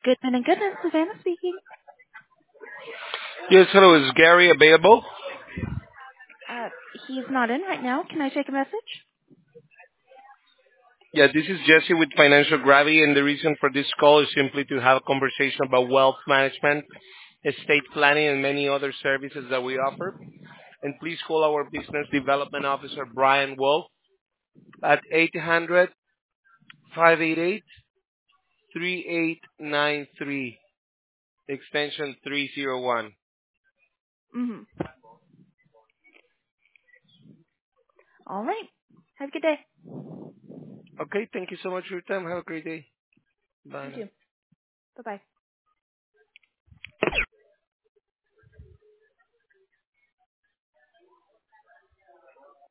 Goodman and Goodman, Savannah speaking. Yes, hello. Is Gary available? Uh, he's not in right now. Can I take a message? Yeah, this is Jesse with Financial Gravity, and the reason for this call is simply to have a conversation about wealth management, estate planning, and many other services that we offer. And please call our Business Development Officer, Brian Wolf, at 800-588-3893, extension 301. Mm-hmm. All right. Have a good day. Okay, thank you so much for your time. Have a great day. Bye You now. too. Bye-bye.